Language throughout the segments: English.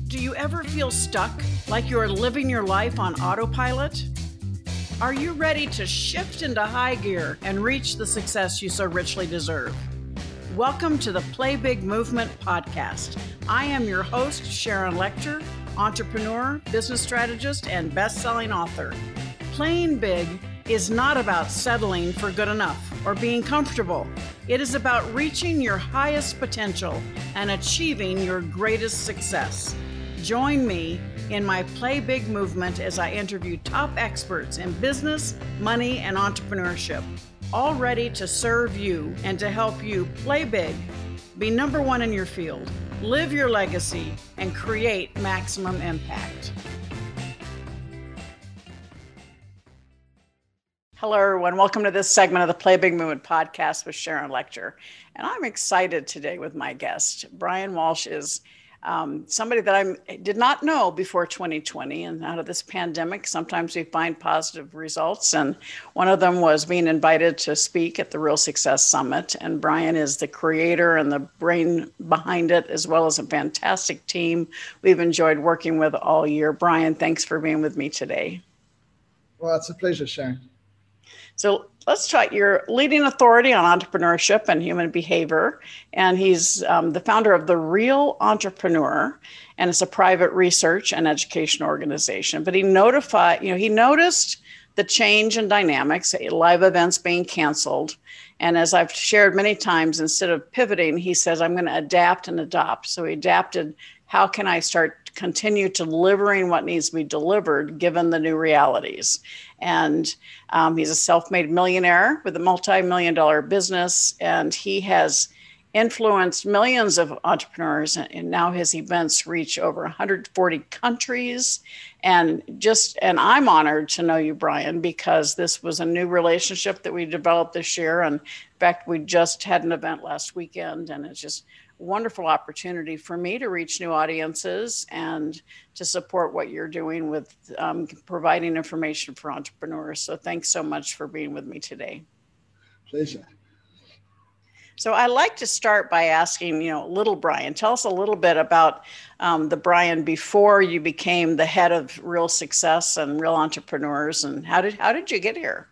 Do you ever feel stuck, like you're living your life on autopilot? Are you ready to shift into high gear and reach the success you so richly deserve? Welcome to the Play Big Movement podcast. I am your host, Sharon Lechter, entrepreneur, business strategist, and best-selling author. Playing big is not about settling for good enough or being comfortable. It is about reaching your highest potential and achieving your greatest success. Join me in my Play Big movement as I interview top experts in business, money, and entrepreneurship, all ready to serve you and to help you play big, be number one in your field, live your legacy, and create maximum impact. Hello, everyone. Welcome to this segment of the Play Big Movement podcast with Sharon Lechter. And I'm excited today with my guest. Brian Walsh is somebody that I did not know before 2020, and out of this pandemic, sometimes we find positive results. And one of them was being invited to speak at the Real Success Summit. And Brian is the creator and the brain behind it, as well as a fantastic team we've enjoyed working with all year. Brian, thanks for being with me today. Well, it's a pleasure, Sharon. So let's try. You're leading authority on entrepreneurship and human behavior, and he's the founder of The Real Entrepreneur, and it's a private research and education organization. But he noticed the change in dynamics, live events being canceled, and as I've shared many times, instead of pivoting, he says, "I'm going to adapt and adopt." So he adapted. How can I continue delivering what needs to be delivered given the new realities? And he's a self-made millionaire with a multi-million-dollar business, and he has influenced millions of entrepreneurs, and now his events reach over 140 countries. And I'm honored to know you, Brian, because this was a new relationship that we developed this year. And in fact, we just had an event last weekend, and it's just wonderful opportunity for me to reach new audiences and to support what you're doing with providing information for entrepreneurs. So thanks so much for being with me today. Pleasure. So I like to start by asking, little Brian, tell us a little bit about the Brian before you became the head of Real Success and Real Entrepreneurs, and how did you get here?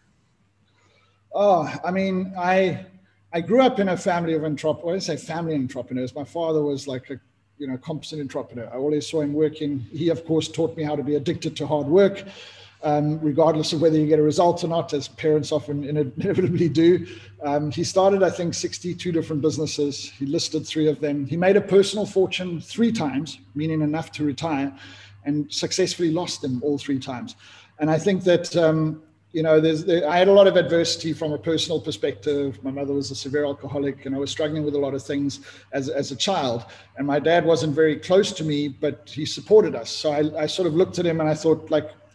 I grew up in a family of entrepreneurs. I say family entrepreneurs. My father was like a competent entrepreneur. I always saw him working. He, of course, taught me how to be addicted to hard work, regardless of whether you get a result or not, as parents often inevitably do. He started, I think, 62 different businesses. He listed 3 of them. He made a personal fortune 3 times, meaning enough to retire, and successfully lost them all 3 times. And I think that I had a lot of adversity from a personal perspective. My mother was a severe alcoholic, and I was struggling with a lot of things as a child. And my dad wasn't very close to me, but he supported us. So I sort of looked at him and I thought,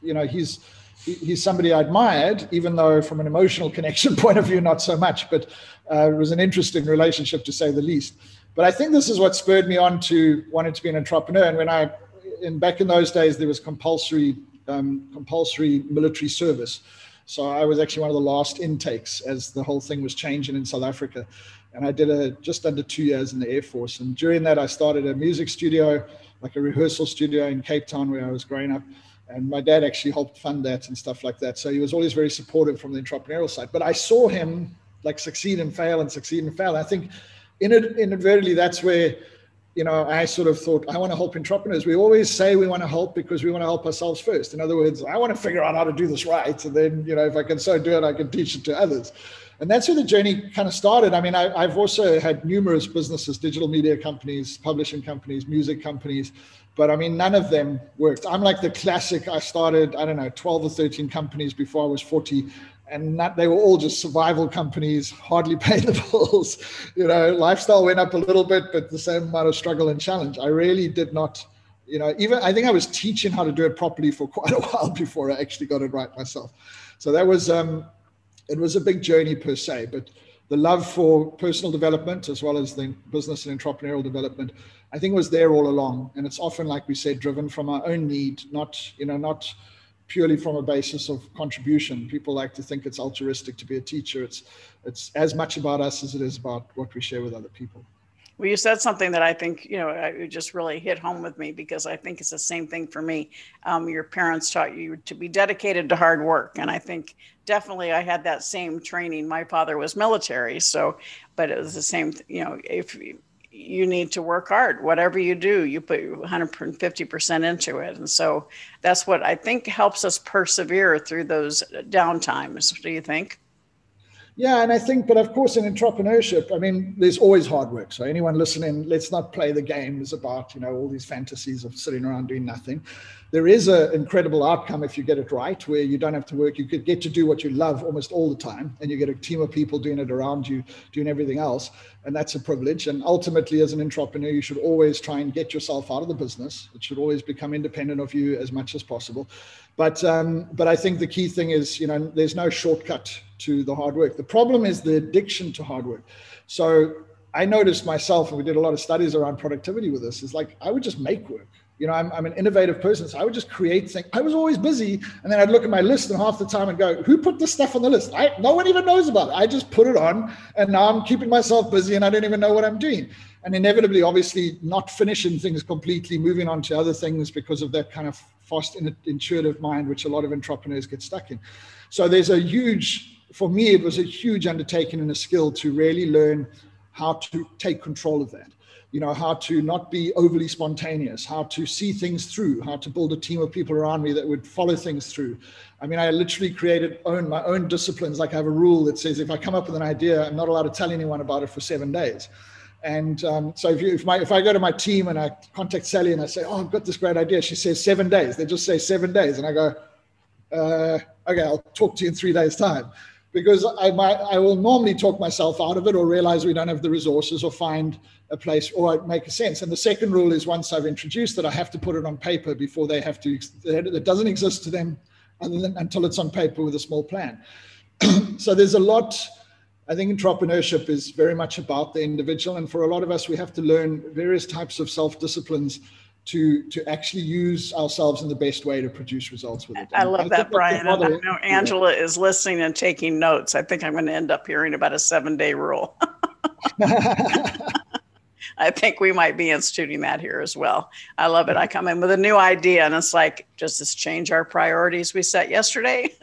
he's somebody I admired, even though from an emotional connection point of view, not so much. But it was an interesting relationship, to say the least. But I think this is what spurred me on to wanting to be an entrepreneur. And back in those days, there was compulsory military service. So I was actually one of the last intakes as the whole thing was changing in South Africa. And I did just under 2 years in the Air Force. And during that, I started a music studio, like a rehearsal studio in Cape Town where I was growing up. And my dad actually helped fund that and stuff like that. So he was always very supportive from the entrepreneurial side. But I saw him succeed and fail and succeed and fail. I think inadvertently, that's where I sort of thought, I want to help entrepreneurs. We always say we want to help because we want to help ourselves first. In other words, I want to figure out how to do this right. And then, if I can so do it, I can teach it to others. And that's where the journey kind of started. I mean, I've also had numerous businesses, digital media companies, publishing companies, music companies, but I mean, none of them worked. I'm like the classic. I started, 12 or 13 companies before I was 40. And they were all just survival companies, hardly paid the bills. Lifestyle went up a little bit, but the same amount of struggle and challenge. I really did not, I think I was teaching how to do it properly for quite a while before I actually got it right myself. So that was, it was a big journey per se, but the love for personal development as well as the business and entrepreneurial development, I think was there all along. And it's often, like we said, driven from our own need, not purely from a basis of contribution. People like to think it's altruistic to be a teacher. It's as much about us as it is about what we share with other people. Well, you said something that I think, it just really hit home with me, because I think it's the same thing for me. Your parents taught you to be dedicated to hard work. And I think definitely I had that same training. My father was military. So, but it was the same, if you need to work hard, whatever you do, you put 150% into it. And so that's what I think helps us persevere through those down times. Do you think? Yeah, and I think, but of course, in entrepreneurship, I mean, there's always hard work. So anyone listening, let's not play the games about, all these fantasies of sitting around doing nothing. There is an incredible outcome if you get it right, where you don't have to work. You could get to do what you love almost all the time, and you get a team of people doing it around you, doing everything else. And that's a privilege. And ultimately, as an entrepreneur, you should always try and get yourself out of the business. It should always become independent of you as much as possible. But I think the key thing is, there's no shortcut to the hard work. The problem is the addiction to hard work. So I noticed myself, and we did a lot of studies around productivity with this, is like, I would just make work. I'm an innovative person, so I would just create things. I was always busy, and then I'd look at my list, and half the time I'd go, who put this stuff on the list? No one even knows about it. I just put it on, and now I'm keeping myself busy, and I don't even know what I'm doing. And inevitably, obviously, not finishing things completely, moving on to other things because of that kind of fast, intuitive mind, which a lot of entrepreneurs get stuck in. So for me, it was a huge undertaking and a skill to really learn how to take control of that. How to not be overly spontaneous, how to see things through, how to build a team of people around me that would follow things through. I mean, I literally created my own disciplines. Like I have a rule that says if I come up with an idea, I'm not allowed to tell anyone about it for 7 days. And so if I go to my team and I contact Sally and I say, I've got this great idea, she says 7 days. They just say 7 days. And I go, okay, I'll talk to you in 3 days' time. Because I will normally talk myself out of it, or realize we don't have the resources, or find a place, or it make sense. And the second rule is, once I've introduced it, I have to put it on paper before they have to. It doesn't exist to them until it's on paper with a small plan. So there's a lot. I think entrepreneurship is very much about the individual, and for a lot of us, we have to learn various types of self-disciplines to actually use ourselves in the best way to produce results with it. I love that, Brian. And I know Angela is listening and taking notes. I think I'm going to end up hearing about a 7-day rule. I think we might be instituting that here as well. I love it. I come in with a new idea, and it's like, does this change our priorities we set yesterday?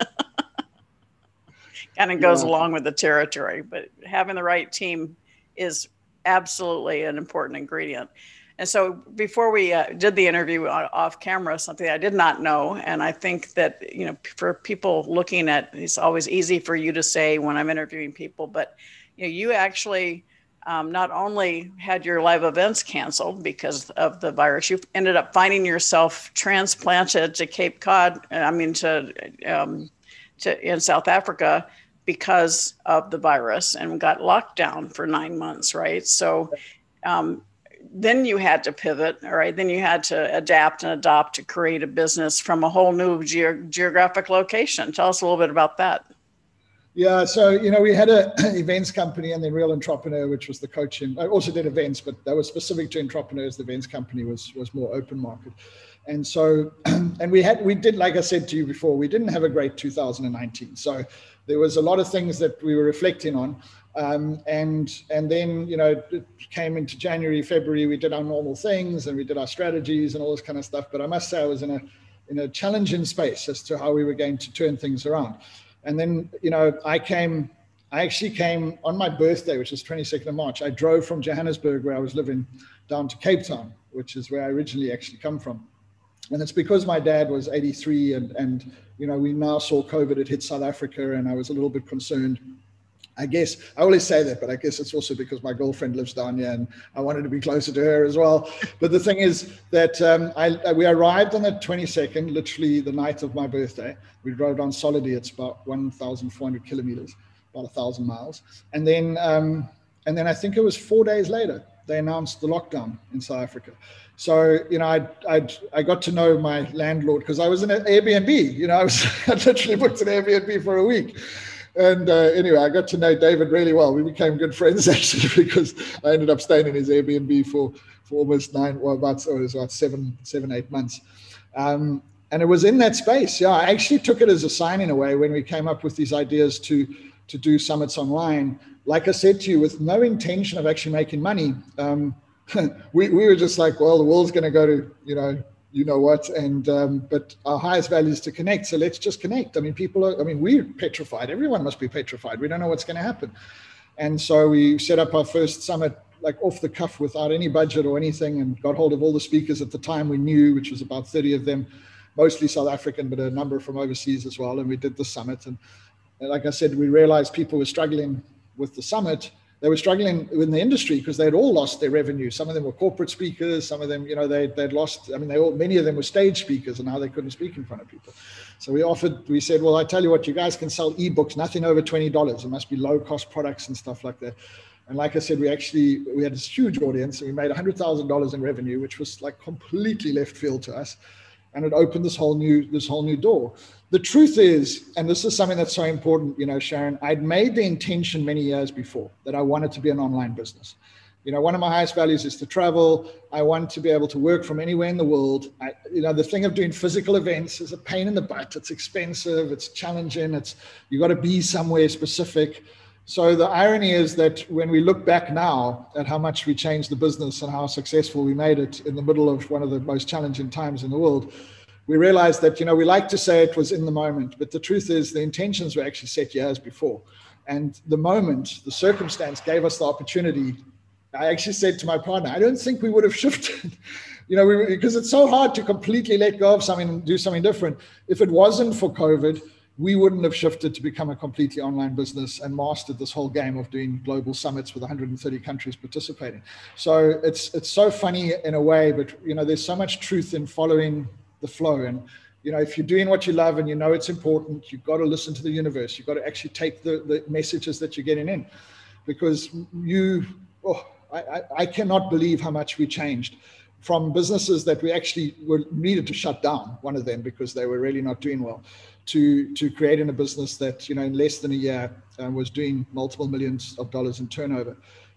Kind of goes along with the territory, but having the right team is absolutely an important ingredient. And so before we did the interview off camera, something I did not know, and I think that, for people looking at, it's always easy for you to say when I'm interviewing people, but you actually not only had your live events canceled because of the virus, you ended up finding yourself transplanted to Cape Cod, in South Africa because of the virus, and got locked down for 9 months, right? So then you had to pivot, all right? Then you had to adapt and adopt to create a business from a whole new geographic location. Tell us a little bit about that. Yeah, so, we had an events company, and then Real Entrepreneur, which was the coaching. I also did events, but that was specific to entrepreneurs. The events company was more open market. And so, and we did, like I said to you before, we didn't have a great 2019. So there was a lot of things that we were reflecting on. And then, it came into January, February, we did our normal things, and we did our strategies and all this kind of stuff. But I must say I was in a challenging space as to how we were going to turn things around. And then, I actually came on my birthday, which is 22nd of March. I drove from Johannesburg, where I was living, down to Cape Town, which is where I originally actually come from. And it's because my dad was 83 and we now saw COVID had hit South Africa, and I was a little bit concerned. I guess I always say that, but I guess it's also because my girlfriend lives down here and I wanted to be closer to her as well. But the thing is that we arrived on the 22nd, literally the night of my birthday. We drove down solidly. It's about 1,400 kilometers, about 1,000 miles. And then I think it was 4 days later, they announced the lockdown in South Africa. So, I got to know my landlord because I was in an Airbnb. I literally booked an Airbnb for a week. And anyway, I got to know David really well. We became good friends, actually, because I ended up staying in his Airbnb for almost about 7-8 months. And it was in that space. Yeah, I actually took it as a sign in a way when we came up with these ideas to do summits online, like I said to you, with no intention of actually making money, we were just like, well, the world's going to go to, you know what, and but our highest value is to connect. So let's just connect. I mean, we're petrified. Everyone must be petrified. We don't know what's going to happen. And so we set up our first summit, like off the cuff without any budget or anything, and got hold of all the speakers at the time we knew, which was about 30 of them, mostly South African, but a number from overseas as well. And we did the summit. And like I said, we realized people were struggling with the summit. They were struggling in the industry because they had all lost their revenue. Some of them were corporate speakers. Some of them, they'd lost. I mean, many of them were stage speakers, and now they couldn't speak in front of people. So we said, well, I tell you what, you guys can sell ebooks, nothing over $20. It must be low cost products and stuff like that. And like I said, we had this huge audience, and we made $100,000 in revenue, which was like completely left field to us. And it opened this whole new door. The truth is, and this is something that's so important, Sharon, I'd made the intention many years before that I wanted to be an online business. One of my highest values is to travel. I want to be able to work from anywhere in the world. The thing of doing physical events is a pain in the butt. It's expensive. It's challenging. You got to be somewhere specific. So the irony is that when we look back now at how much we changed the business and how successful we made it in the middle of one of the most challenging times in the world, we realized that, we like to say it was in the moment, but the truth is the intentions were actually set years before. And the moment, the circumstance gave us the opportunity. I actually said to my partner, I don't think we would have shifted, because it's so hard to completely let go of something and do something different. If it wasn't for COVID, we wouldn't have shifted to become a completely online business and mastered this whole game of doing global summits with 130 countries participating. So it's so funny in a way, but there's so much truth in following the flow. And if you're doing what you love and it's important, you've got to listen to the universe. You've got to actually take the messages that you're getting in, because I cannot believe how much we changed from businesses that we actually needed to shut down, one of them because they were really not doing well, to creating a business that in less than a year was doing multiple millions of dollars in turnover.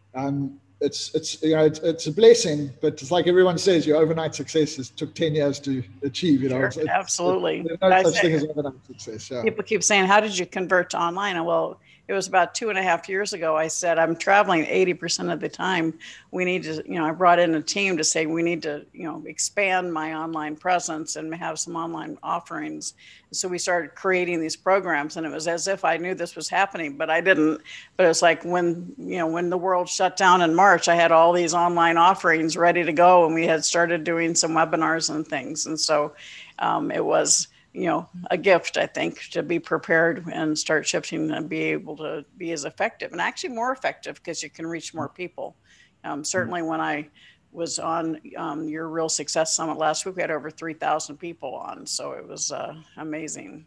It's a blessing, but it's like everyone says, your overnight success took 10 years to achieve. Sure, absolutely. There's no such thing as overnight success. Yeah. People keep saying, how did you convert to online? And well, it was about 2.5 years ago. I said, I'm traveling 80% of the time. We need to, I brought in a team to say, we need to, expand my online presence and have some online offerings. So we started creating these programs, and it was as if I knew this was happening, but I didn't. But it's like when the world shut down in March, I had all these online offerings ready to go, and we had started doing some webinars and things. And so it was, a gift, I think, to be prepared and start shifting and be able to be as effective, and actually more effective because you can reach more people. Certainly when I was on your Real Success Summit last week, we had over 3,000 people on. So it was amazing.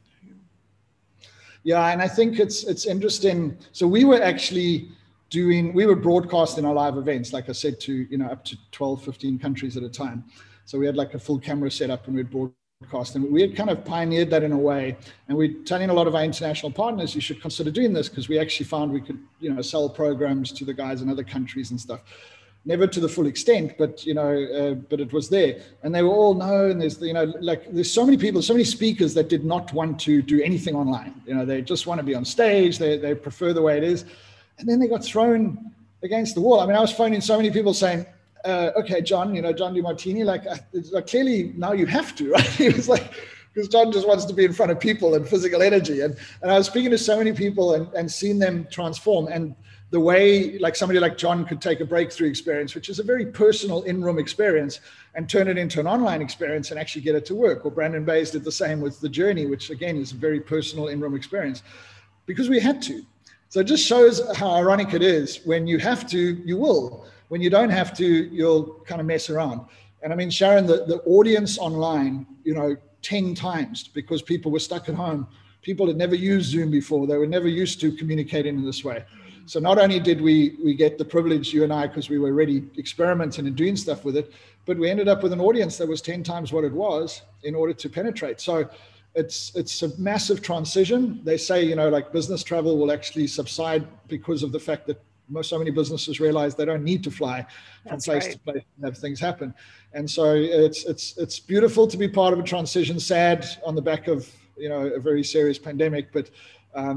Yeah, and I think it's interesting. So we were actually we were broadcasting our live events, like I said, to, up to 12, 15 countries at a time. So we had like a full camera setup and we'd broadcast. And we had kind of pioneered that in a way. And we're telling a lot of our international partners, you should consider doing this, because we actually found we could, sell programs to the guys in other countries and stuff. Never to the full extent, but but it was there, and they were all no. And there's so many people, so many speakers that did not want to do anything online. They just want to be on stage. They prefer the way it is, and then they got thrown against the wall. I mean, I was phoning so many people saying, "Okay, John, John DeMartini, like clearly now you have to." Right? He was like, because John just wants to be in front of people and physical energy, and I was speaking to so many people and seeing them transform. And the way like somebody like John could take a breakthrough experience, which is a very personal in-room experience, and turn it into an online experience and actually get it to work. Or Brandon Bays did the same with The Journey, which again is a very personal in-room experience, because we had to. So it just shows how ironic it is. When you have to, you will. When you don't have to, you'll kind of mess around. And I mean, Sharon, the audience online, 10 times, because people were stuck at home. People had never used Zoom before. They were never used to communicating in this way. So not only did we get the privilege, you and I, because we were already experimenting and doing stuff with it, but we ended up with an audience that was 10 times what it was in order to penetrate. So it's a massive transition. They say, like business travel will actually subside because of the fact that so many businesses realize they don't need to fly from place to place and have things happen. And so it's beautiful to be part of a transition, sad on the back of, a very serious pandemic, but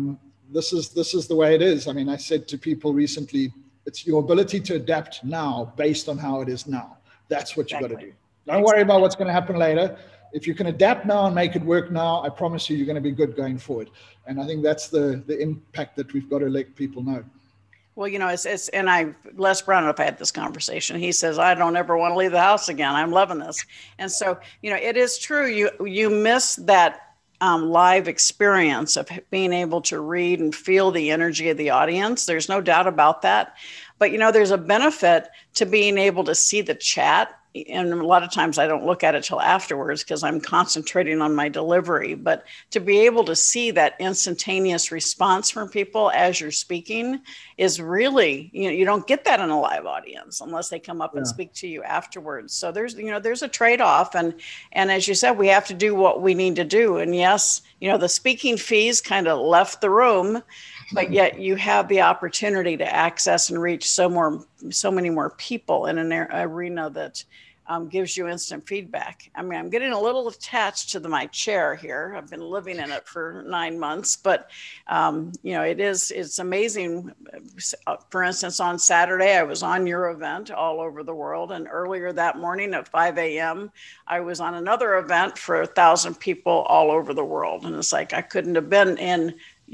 this is the way it is. I mean, I said to people recently, it's your ability to adapt now based on how it is now. That's what you got to do. Don't worry about what's going to happen later. If you can adapt now and make it work now, I promise you're going to be good going forward. And I think that's the impact that we've got to let people know. Well, Les Brown, if I had this conversation, he says, I don't ever want to leave the house again. I'm loving this. And so, it is true. You miss that live experience of being able to read and feel the energy of the audience. There's no doubt about that. But, there's a benefit to being able to see the chat. And a lot of times I don't look at it till afterwards because I'm concentrating on my delivery. But to be able to see that instantaneous response from people as you're speaking is really, you don't get that in a live audience unless they come up and speak to you afterwards. So there's a trade-off. And as you said, we have to do what we need to do. And yes, the speaking fees kind of left the room, but yet you have the opportunity to access and reach so many more people in an arena that gives you instant feedback. I mean, I'm getting a little attached to my chair here. I've been living in it for 9 months, but it's amazing. For instance, on Saturday, I was on your event all over the world. And earlier that morning at 5 a.m., I was on another event for 1,000 people all over the world. And it's like, I couldn't have been in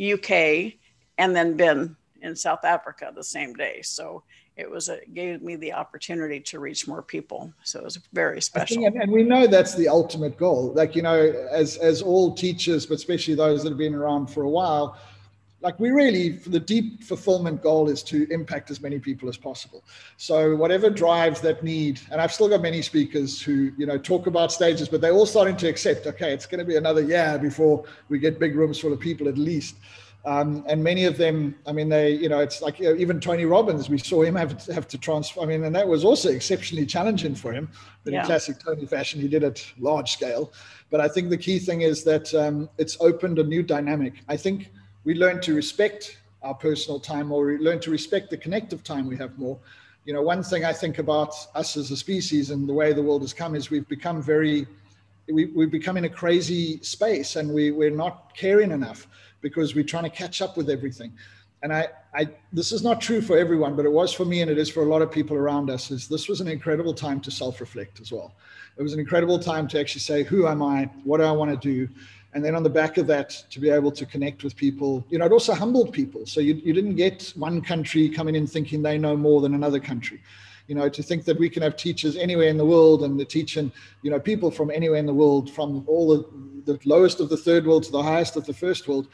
UK and then been in South Africa the same day. So it gave me the opportunity to reach more people. So it was very special. And we know that's the ultimate goal. Like, as all teachers, but especially those that have been around for a while, like the deep fulfillment goal is to impact as many people as possible. So whatever drives that need, and I've still got many speakers who, talk about stages, but they're all starting to accept, okay, it's going to be another year before we get big rooms full of people at least. And many of them, I mean, it's like, even Tony Robbins, we saw him have to transfer. I mean, and that was also exceptionally challenging for him. But in classic Tony fashion, he did it large scale. But I think the key thing is that it's opened a new dynamic. I think we learn to respect our personal time, or we learn to respect the connective time we have more. One thing I think about us as a species and the way the world has come is we've become we've become in a crazy space, and we're not caring enough, because we're trying to catch up with everything. And this is not true for everyone, but it was for me, and it is for a lot of people around us. This was an incredible time to self-reflect as well. It was an incredible time to actually say, who am I? What do I want to do? And then on the back of that, to be able to connect with people. It also humbled people. So you didn't get one country coming in thinking they know more than another country. To think that we can have teachers anywhere in the world, and the teaching, people from anywhere in the world, from all the lowest of the third world to the highest of the first world.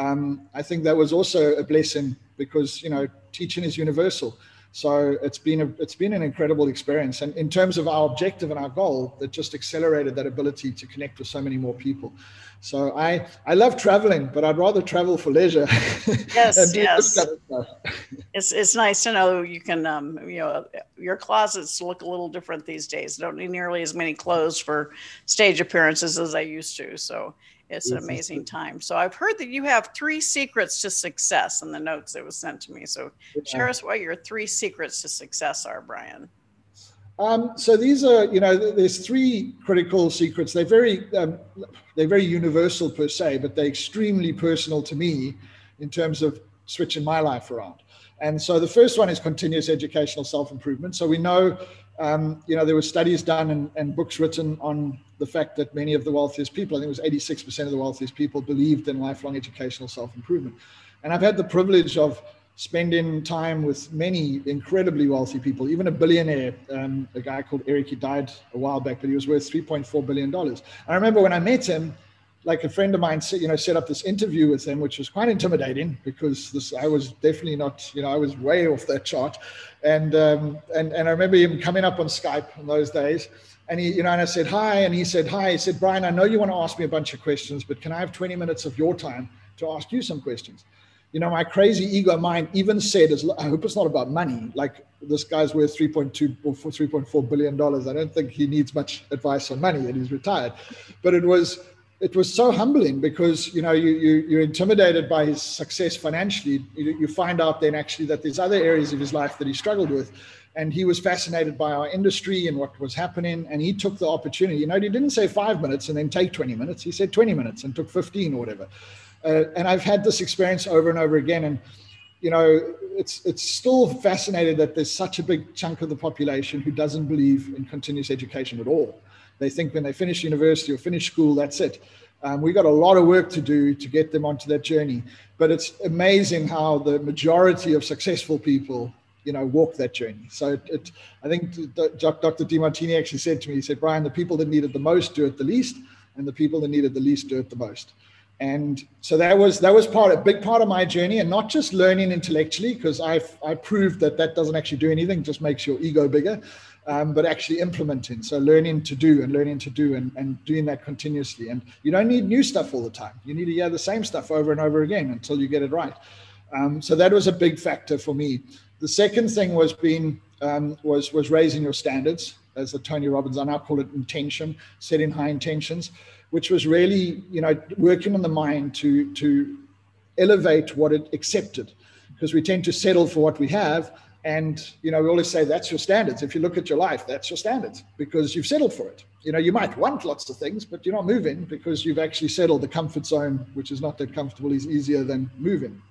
I think that was also a blessing, because, teaching is universal. So it's been an incredible experience. And in terms of our objective and our goal, it just accelerated that ability to connect with so many more people. So I love traveling, but I'd rather travel for leisure. Yes, yes. It's nice to know you can, your closets look a little different these days. Don't need nearly as many clothes for stage appearances as I used to. So it's an amazing time. So I've heard that you have 3 secrets to success in the notes that was sent to me. So share us what your 3 secrets to success are, Brian. So these are, there's 3 critical secrets. They're very universal per se, but they're extremely personal to me in terms of switching my life around. And so the first one is continuous educational self-improvement. So we know, there were studies done and books written on the fact that many of the wealthiest people, I think it was 86% of the wealthiest people, believed in lifelong educational self-improvement. And I've had the privilege of spending time with many incredibly wealthy people, even a billionaire, a guy called Eric. He died a while back, but he was worth $3.4 billion. I remember when I met him, like a friend of mine, set up this interview with him, which was quite intimidating, because I was definitely not, I was way off that chart. And I remember him coming up on Skype in those days. And he, and I said, hi. And he said, hi. He said, Brian, I know you want to ask me a bunch of questions, but can I have 20 minutes of your time to ask you some questions? My crazy ego mind even said, I hope it's not about money. Like, this guy's worth $3.2 or $3.4 billion. I don't think he needs much advice on money, and he's retired. But it was so humbling, because, you're intimidated by his success financially. You find out then actually that there's other areas of his life that he struggled with. And he was fascinated by our industry and what was happening. And he took the opportunity. He didn't say 5 minutes and then take 20 minutes. He said 20 minutes and took 15 or whatever. And I've had this experience over and over again. And, you know, it's still fascinating that there's such a big chunk of the population who doesn't believe in continuous education at all. They think when they finish university or finish school, that's it. We've got a lot of work to do to get them onto that journey. But it's amazing how the majority of successful people, you know, walk that journey. So I think Dr. Demartini actually said to me, he said, Brian, the people that need it the most do it the least, and the people that need it the least do it the most. And so that was a big part of my journey, and not just learning intellectually, because I proved that doesn't actually do anything, just makes your ego bigger, but actually implementing. So learning to do and doing that continuously. And you don't need new stuff all the time. You need to hear the same stuff over and over again until you get it right. So that was a big factor for me. The second thing was was raising your standards, as the Tony Robbins, I now call it intention, setting high intentions, which was really, you know, working on the mind to elevate what it accepted, because we tend to settle for what we have. And, you know, we always say that's your standards. If you look at your life, that's your standards, because you've settled for it. You know, you might want lots of things, but you're not moving because you've actually settled. The comfort zone, which is not that comfortable, is easier than moving.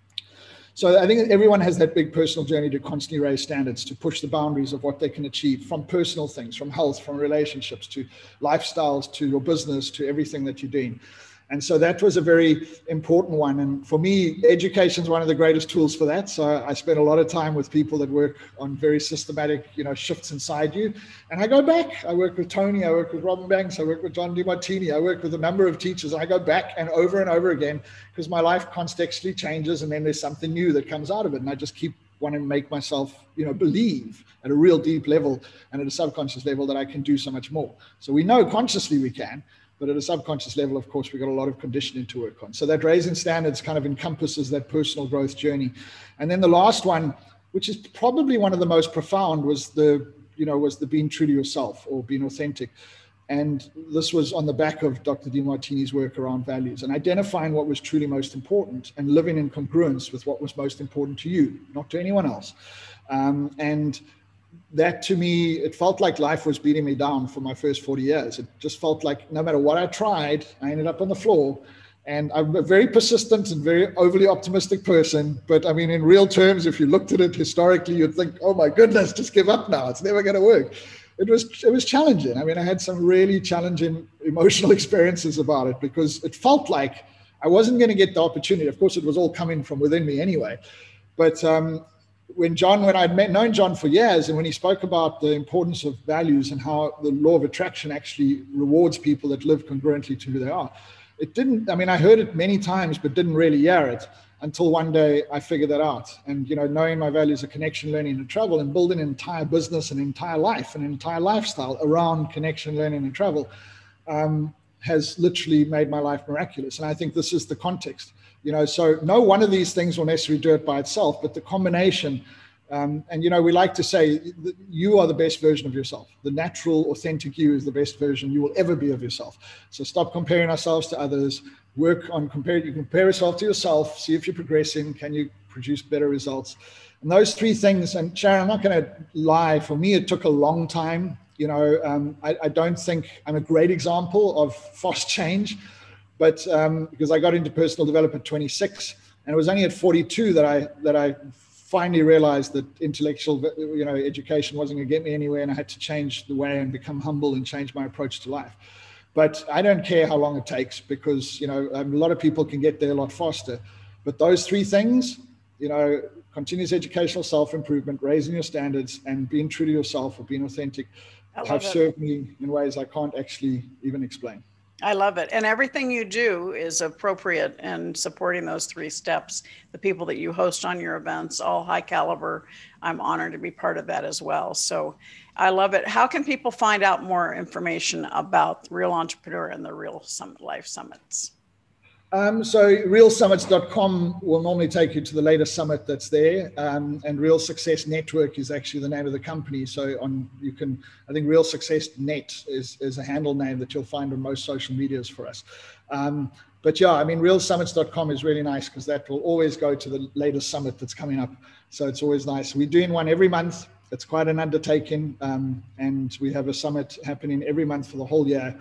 So I think everyone has that big personal journey to constantly raise standards, to push the boundaries of what they can achieve, from personal things, from health, from relationships, to lifestyles, to your business, to everything that you're doing. And so that was a very important one. And for me, education is one of the greatest tools for that. So I spent a lot of time with people that work on very systematic, you know, shifts inside you. And I go back. I work with Tony. I work with Robin Banks. I work with John Demartini. I work with a number of teachers. And I go back and over again, because my life contextually changes, and then there's something new that comes out of it. And I just keep wanting to make myself, you know, believe at a real deep level and at a subconscious level that I can do so much more. So we know consciously we can. But at a subconscious level, of course, we've got a lot of conditioning to work on. So that raising standards kind of encompasses that personal growth journey. And then the last one, which is probably one of the most profound, was the being true to yourself, or being authentic. And this was on the back of Dr. Demartini's work around values, and identifying what was truly most important and living in congruence with what was most important to you, not to anyone else. And that, to me, it felt like life was beating me down for my first 40 years. It just felt like no matter what I tried, I ended up on the floor. And I'm a very persistent and very overly optimistic person. But I mean, in real terms, if you looked at it historically, you'd think, oh my goodness, just give up now. It's never going to work. It was challenging. I mean, I had some really challenging emotional experiences about it, because it felt like I wasn't going to get the opportunity. Of course, it was all coming from within me anyway. But when I'd known John for years, and when he spoke about the importance of values and how the law of attraction actually rewards people that live congruently to who they are, I heard it many times, but didn't really hear it until one day I figured that out. And, you know, knowing my values of connection, learning, and travel, and building an entire business, an entire life, an entire lifestyle around connection, learning, and travel has literally made my life miraculous. And I think this is the context. You know, so no one of these things will necessarily do it by itself, but the combination, and, you know, we like to say that you are the best version of yourself. The natural, authentic you is the best version you will ever be of yourself. So stop comparing ourselves to others, work on you compare yourself to yourself, see if you're progressing, can you produce better results? And those three things, and Sharon, I'm not going to lie, for me, it took a long time. You know, I don't think I'm a great example of fast change. But because I got into personal development at 26, and it was only at 42 that I finally realized that intellectual, you know, education wasn't going to get me anywhere, and I had to change the way and become humble and change my approach to life. But I don't care how long it takes, because, you know, a lot of people can get there a lot faster. But those three things, you know, continuous educational self-improvement, raising your standards, and being true to yourself, or being authentic, have served me in ways I can't actually even explain. I love it. And everything you do is appropriate in supporting those three steps. The people that you host on your events, all high caliber. I'm honored to be part of that as well. So I love it. How can people find out more information about Real Entrepreneur and the Real Summit Life Summits? So realsummits.com will normally take you to the latest summit that's there. And Real Success Network is actually the name of the company. So I think Real Success Net is a handle name that you'll find on most social medias for us. But yeah, I mean, realsummits.com is really nice, because that will always go to the latest summit that's coming up. So it's always nice. We're doing one every month. It's quite an undertaking. And we have a summit happening every month for the whole year.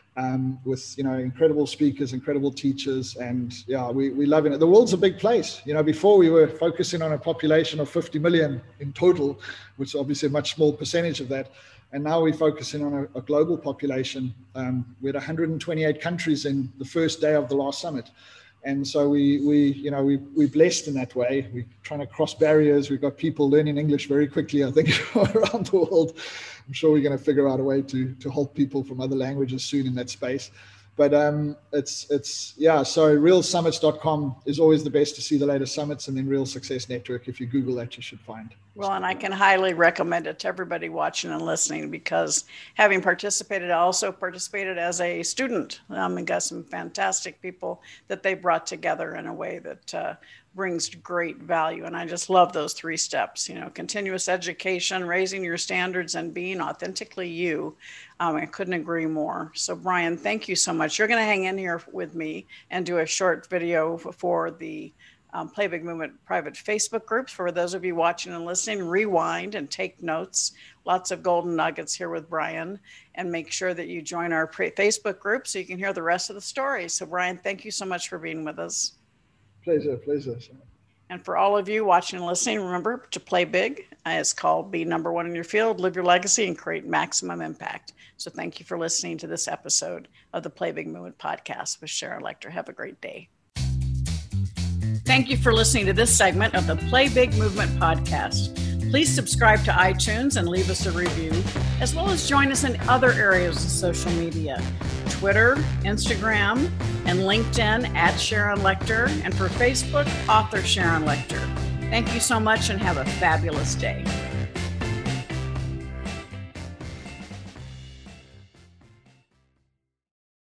with, incredible speakers, incredible teachers. And yeah, we love it. The world's a big place. Before we were focusing on a population of 50 million in total, which is obviously a much small percentage of that. And now we're focusing on a global population. We're at 128 countries in the first day of the last summit. And so we're blessed in that way. We're trying to cross barriers. We've got people learning English very quickly, I think, around the world. I'm sure we're going to figure out a way to help people from other languages soon in that space. But so realsummits.com is always the best to see the latest summits, and then Real Success Network. If you Google that, you should find. Well, and I can highly recommend it to everybody watching and listening, because having participated, I also participated as a student and got some fantastic people that they brought together in a way that brings great value. And I just love those 3 steps, continuous education, raising your standards, and being authentically you. I couldn't agree more. So Brian, thank you so much. You're going to hang in here with me and do a short video for the Play Big Movement private Facebook groups. For those of you watching and listening, rewind and take notes. Lots of golden nuggets here with Brian, and make sure that you join our Facebook group so you can hear the rest of the story. So Brian, thank you so much for being with us. Pleasure. And for all of you watching and listening, remember to play big. It's called Be Number One in Your Field, Live Your Legacy, and Create Maximum Impact. So thank you for listening to this episode of the Play Big Movement podcast with Sharon Lechter. Have a great day. Thank you for listening to this segment of the Play Big Movement podcast. Please subscribe to iTunes and leave us a review, as well as join us in other areas of social media, Twitter, Instagram, and LinkedIn at Sharon Lechter, and for Facebook, author Sharon Lechter. Thank you so much and have a fabulous day.